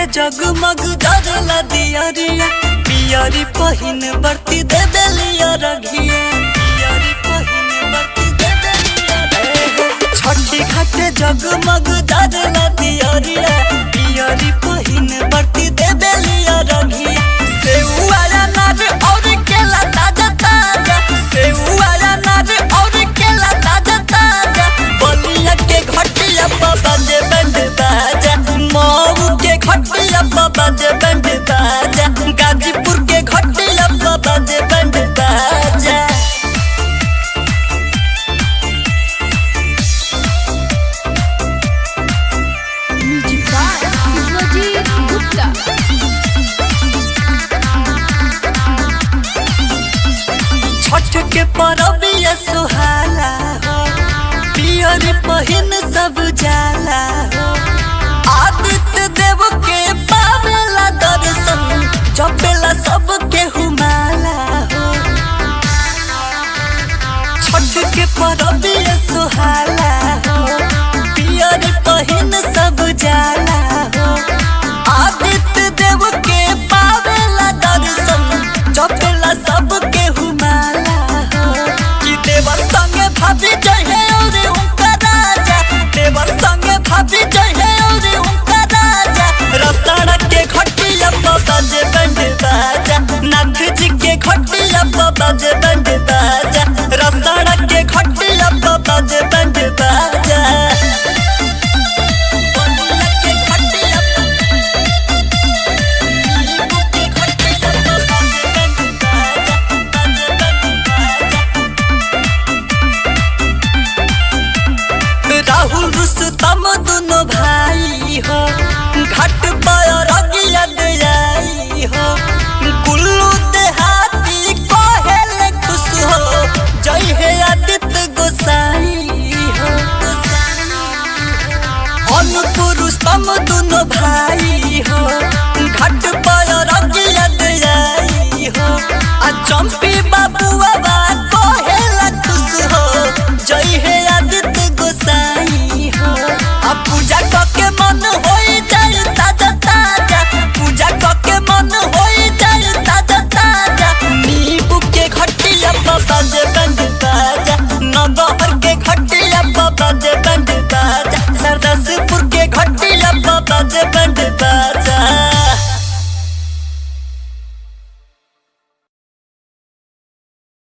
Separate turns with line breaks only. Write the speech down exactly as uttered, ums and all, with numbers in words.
घाटे जगमग जरला दियरिया पियरी पहिन बरती दे देलिया रघिया पियरी पहिन बरती दे देलिया रघिया छठी घाटे जगमग जरला दियरिया पियरी पहिन बरती दे देलिया रघिया सेउआ नार और केला ताजा ताजा सेउआ नार और केला ताजा ताजा बलिया के घटिया बाबा जे बंद बाजा मऊ के घटिया बाबा जे बंद बाजा गाजीपुर के घटिया बाबा जे बंद बाजा छठ के परबिया सुहाला हो पियर पहिन सब जाला हो आदित्य देव के पावेला दर्शन जपेला सब के हुमाला हो छठ के परबिया सुहाला हो पियर पहिन सब जाला हो आदित्य देव के पावेला दर्शन जपेला सब के हुमाला हो कि देवर संगे भाभी जय और उनका राजा देवर संगे भाभी जय और उनका राजा रसड़ा के घटिया बाबा जे बंद बाजा नाथ जी के घटिया बाबा जे बंद बाजा रसड़ा के घटिया बाबा जे बंद बाजा राहुल रुस्तम दोनों भाई हो घाट पर रगिया दयाई हो गुल्लू देहाती कहेले खुश हो जय हे आदित्य गोसाई हो अनुपुर रुस्तम दोनों भाई हो घाट पर रगिया दयाई हो आ चंपी बाबुआ बा कहेला खुश हो जय हे आदित्य गोसाई हो आ पूजा करके मन होई जाए ताजा ताजा पूजा करके मन होई जाए ताजा ताजा नींबू के घटिया बाबा जे बंद बाजा नगहर के घटिया बाबा जे बंद बाजा सरदासपुर के घटिया बाबा जे